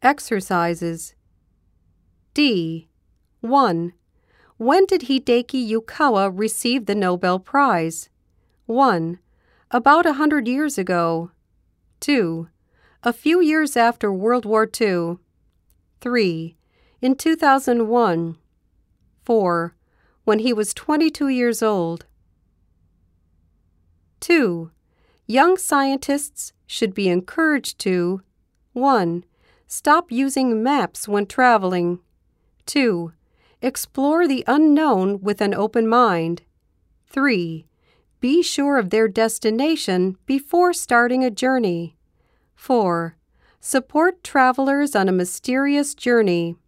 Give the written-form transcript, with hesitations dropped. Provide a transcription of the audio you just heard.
Exercises. D. 1. When did Hideki Yukawa receive the Nobel Prize? 1. About 100 years ago. 2. A few years after World War II. 3. In 2001. 4. When he was 22 years old. 2. Young scientists should be encouraged to 1. Stop using maps when traveling. 2. Explore the unknown with an open mind. 3. Be sure of their destination before starting a journey. 4. Support travelers on a mysterious journey.